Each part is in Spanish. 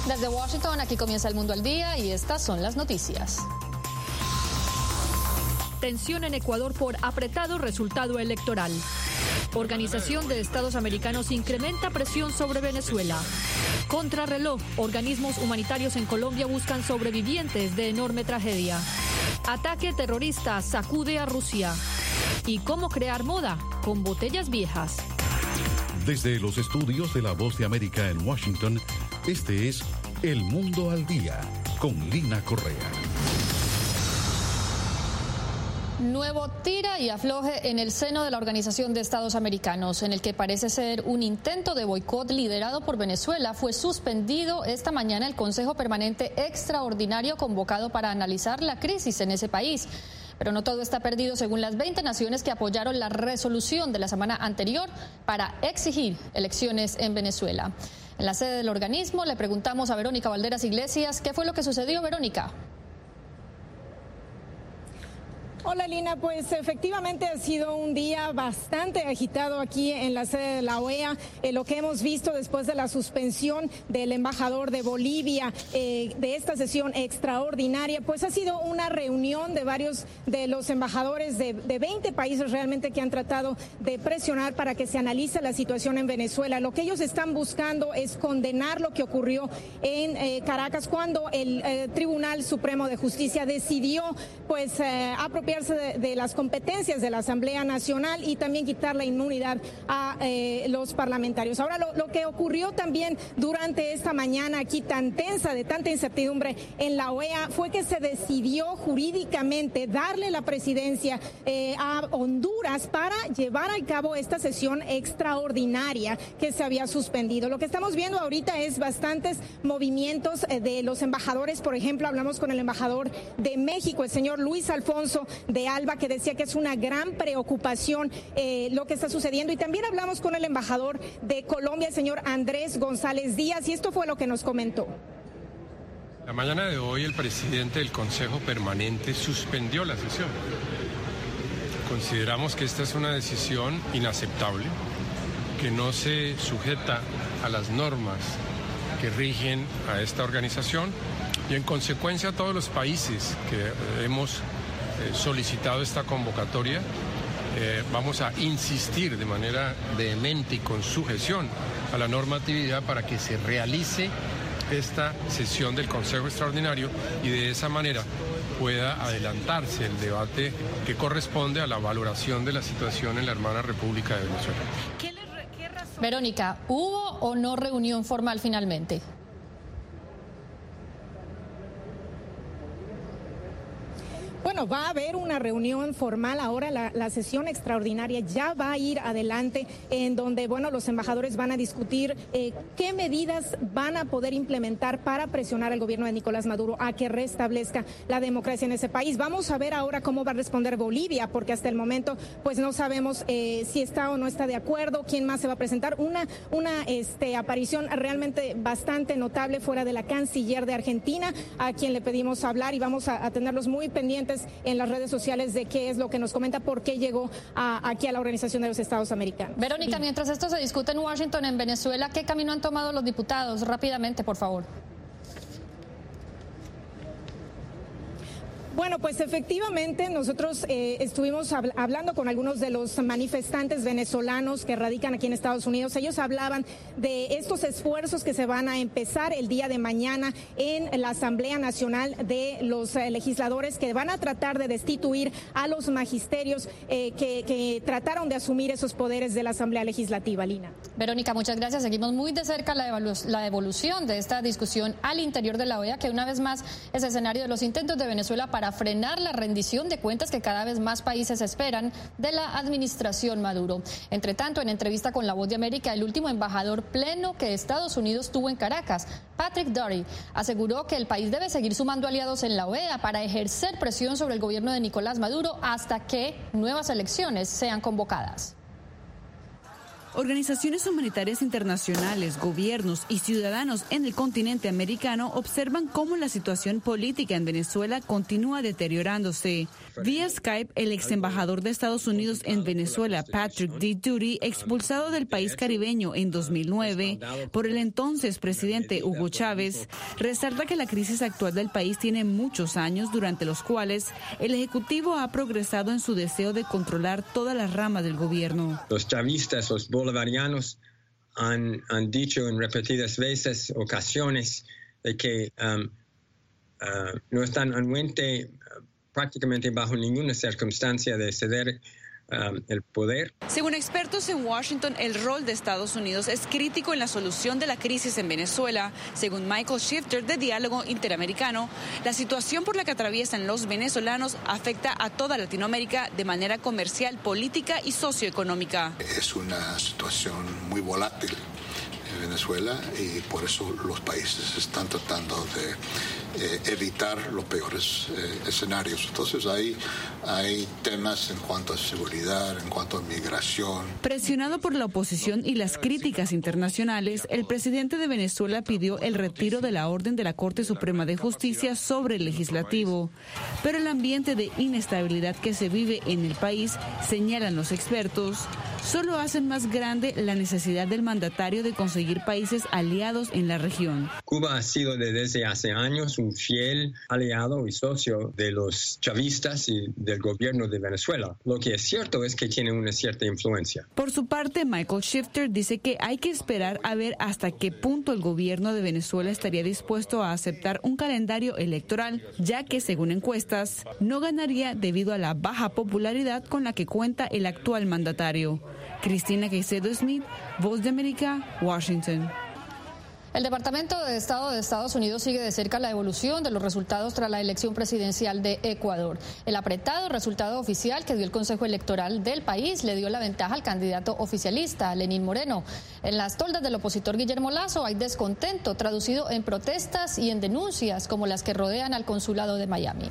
Desde Washington, aquí comienza El Mundo al Día y estas son las noticias. Tensión en Ecuador por apretado resultado electoral. Organización de Estados Americanos incrementa presión sobre Venezuela. Contrarreloj, organismos humanitarios en Colombia buscan sobrevivientes de enorme tragedia. Ataque terrorista sacude a Rusia. ¿Y cómo crear moda con botellas viejas? Desde los estudios de La Voz de América en Washington, este es El Mundo al Día con Lina Correa. Nuevo tira y afloje en el seno de la Organización de Estados Americanos, en el que parece ser un intento de boicot liderado por Venezuela. Fue suspendido esta mañana el Consejo Permanente Extraordinario convocado para analizar la crisis en ese país. Pero no todo está perdido, según las 20 naciones que apoyaron la resolución de la semana anterior para exigir elecciones en Venezuela. En la sede del organismo le preguntamos a Verónica Valderas Iglesias qué fue lo que sucedió, Verónica. Hola Lina, pues efectivamente ha sido un día bastante agitado aquí en la sede de la OEA. Lo que hemos visto después de la suspensión del embajador de Bolivia de esta sesión extraordinaria, pues ha sido una reunión de varios de los embajadores de 20 países realmente que han tratado de presionar para que se analice la situación en Venezuela. Lo que ellos están buscando es condenar lo que ocurrió en Caracas cuando el Tribunal Supremo de Justicia decidió pues apropiarse de las competencias de la Asamblea Nacional y también quitar la inmunidad a los parlamentarios. Ahora, lo que ocurrió también durante esta mañana aquí tan tensa, de tanta incertidumbre en la OEA, fue que se decidió jurídicamente darle la presidencia a Honduras para llevar a cabo esta sesión extraordinaria que se había suspendido. Lo que estamos viendo ahorita es bastantes movimientos de los embajadores. Por ejemplo, hablamos con el embajador de México, el señor Luis Alfonso de Alba, que decía que es una gran preocupación lo que está sucediendo, y también hablamos con el embajador de Colombia, el señor Andrés González Díaz, y esto fue lo que nos comentó. La mañana de hoy el presidente del Consejo Permanente suspendió la sesión. Consideramos que esta es una decisión inaceptable, que no se sujeta a las normas que rigen a esta organización, y en consecuencia todos los países que hemos solicitado esta convocatoria, vamos a insistir de manera vehemente y con sujeción a la normatividad para que se realice esta sesión del Consejo Extraordinario y de esa manera pueda adelantarse el debate que corresponde a la valoración de la situación en la hermana República de Venezuela. ¿Qué razón? Verónica, ¿hubo o no reunión formal finalmente? Bueno, va a haber una reunión formal ahora, la sesión extraordinaria ya va a ir adelante, en donde, bueno, los embajadores van a discutir qué medidas van a poder implementar para presionar al gobierno de Nicolás Maduro a que restablezca la democracia en ese país. Vamos a ver ahora cómo va a responder Bolivia, porque hasta el momento pues no sabemos si está o no está de acuerdo, quién más se va a presentar. Una aparición realmente bastante notable fuera de la canciller de Argentina, a quien le pedimos hablar, y vamos a tenerlos muy pendientes en las redes sociales de qué es lo que nos comenta, por qué llegó aquí a la Organización de los Estados Americanos. Verónica, mientras esto se discute en Washington, en Venezuela, ¿qué camino han tomado los diputados? Rápidamente, por favor. Bueno, pues efectivamente nosotros estuvimos hablando con algunos de los manifestantes venezolanos que radican aquí en Estados Unidos. Ellos hablaban de estos esfuerzos que se van a empezar el día de mañana en la Asamblea Nacional de los legisladores, que van a tratar de destituir a los magisterios que trataron de asumir esos poderes de la Asamblea Legislativa. Lina. Verónica, muchas gracias. Seguimos muy de cerca la evolución de esta discusión al interior de la OEA, que una vez más es escenario de los intentos de Venezuela para frenar la rendición de cuentas que cada vez más países esperan de la administración Maduro. Entre tanto, en entrevista con La Voz de América, el último embajador pleno que Estados Unidos tuvo en Caracas, Patrick Doherty, aseguró que el país debe seguir sumando aliados en la OEA para ejercer presión sobre el gobierno de Nicolás Maduro hasta que nuevas elecciones sean convocadas. Organizaciones humanitarias internacionales, gobiernos y ciudadanos en el continente americano observan cómo la situación política en Venezuela continúa deteriorándose. Vía Skype, el ex embajador de Estados Unidos en Venezuela, Patrick D. Doty, expulsado del país caribeño en 2009 por el entonces presidente Hugo Chávez, resalta que la crisis actual del país tiene muchos años, durante los cuales el Ejecutivo ha progresado en su deseo de controlar todas las ramas del gobierno. Los chavistas, los bolivarianos han dicho en repetidas ocasiones de que no están anuente prácticamente bajo ninguna circunstancia de ceder el poder. Según expertos en Washington, el rol de Estados Unidos es crítico en la solución de la crisis en Venezuela. Según Michael Shifter, de Diálogo Interamericano, la situación por la que atraviesan los venezolanos afecta a toda Latinoamérica de manera comercial, política y socioeconómica. Es una situación muy volátil en Venezuela y por eso los países están tratando de evitar los peores escenarios. Entonces hay temas en cuanto a seguridad, en cuanto a migración. Presionado por la oposición y las críticas internacionales, el presidente de Venezuela pidió el retiro de la orden de la Corte Suprema de Justicia sobre el legislativo. Pero el ambiente de inestabilidad que se vive en el país, señalan los expertos, solo hacen más grande la necesidad del mandatario de conseguir países aliados en la región. Cuba ha sido desde hace años un fiel aliado y socio de los chavistas y del gobierno de Venezuela. Lo que es cierto es que tiene una cierta influencia. Por su parte, Michael Shifter dice que hay que esperar a ver hasta qué punto el gobierno de Venezuela estaría dispuesto a aceptar un calendario electoral, ya que, según encuestas, no ganaría debido a la baja popularidad con la que cuenta el actual mandatario. Cristina Caicedo Smith, Voz de América, Washington. El Departamento de Estado de Estados Unidos sigue de cerca la evolución de los resultados tras la elección presidencial de Ecuador. El apretado resultado oficial que dio el Consejo Electoral del país le dio la ventaja al candidato oficialista, Lenín Moreno. En las toldas del opositor Guillermo Lasso hay descontento traducido en protestas y en denuncias como las que rodean al consulado de Miami.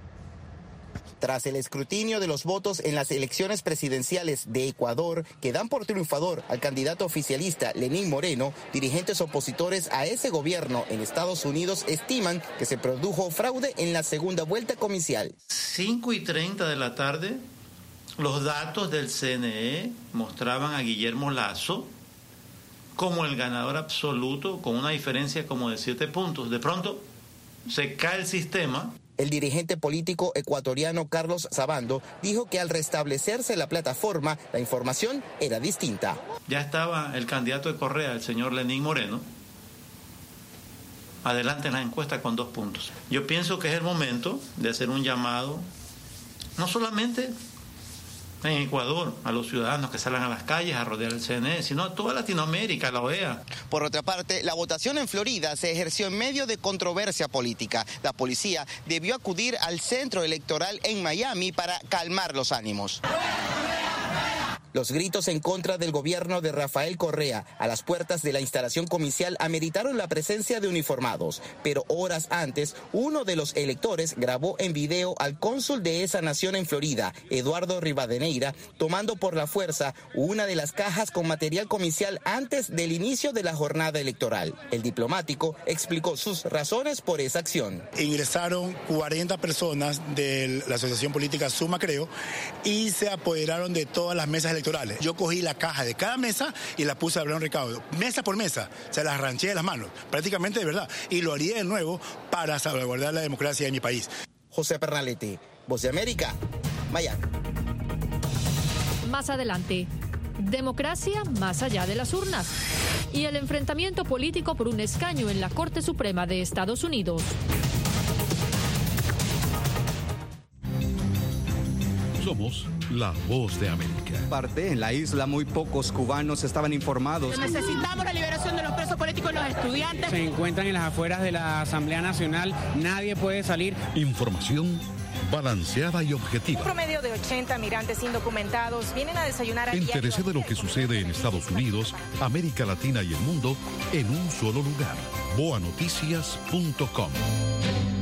Tras el escrutinio de los votos en las elecciones presidenciales de Ecuador, que dan por triunfador al candidato oficialista Lenín Moreno, dirigentes opositores a ese gobierno en Estados Unidos estiman que se produjo fraude en la segunda vuelta comicial. 5:30 de la tarde, los datos del CNE mostraban a Guillermo Lasso como el ganador absoluto, con una diferencia como de 7 puntos. De pronto, se cae el sistema. El dirigente político ecuatoriano Carlos Sabando dijo que al restablecerse la plataforma, la información era distinta. Ya estaba el candidato de Correa, el señor Lenín Moreno, adelante en la encuesta con 2 puntos. Yo pienso que es el momento de hacer un llamado, no solamente en Ecuador, a los ciudadanos que salgan a las calles a rodear el CNE, sino a toda Latinoamérica, a la OEA. Por otra parte, la votación en Florida se ejerció en medio de controversia política. La policía debió acudir al centro electoral en Miami para calmar los ánimos. Los gritos en contra del gobierno de Rafael Correa a las puertas de la instalación comicial ameritaron la presencia de uniformados, pero horas antes, uno de los electores grabó en video al cónsul de esa nación en Florida, Eduardo Rivadeneira, tomando por la fuerza una de las cajas con material comicial antes del inicio de la jornada electoral. El diplomático explicó sus razones por esa acción. Ingresaron 40 personas de la asociación política Suma Creo y se apoderaron de todas las mesas electorales. Yo cogí la caja de cada mesa y la puse a hablar un recaudo, mesa por mesa, se las arranché de las manos, prácticamente de verdad, y lo haría de nuevo para salvaguardar la democracia de mi país. José Pernalete, Voz de América, Miami. Más adelante, democracia más allá de las urnas y el enfrentamiento político por un escaño en la Corte Suprema de Estados Unidos. Somos la Voz de América. En la isla muy pocos cubanos estaban informados. Necesitamos la liberación de los presos políticos y los estudiantes. Se encuentran en las afueras de la Asamblea Nacional, nadie puede salir. Información balanceada y objetiva. Un promedio de 80 migrantes indocumentados vienen a desayunar. Entérese de lo que sucede en Estados Unidos, América Latina y el mundo en un solo lugar. boanoticias.com.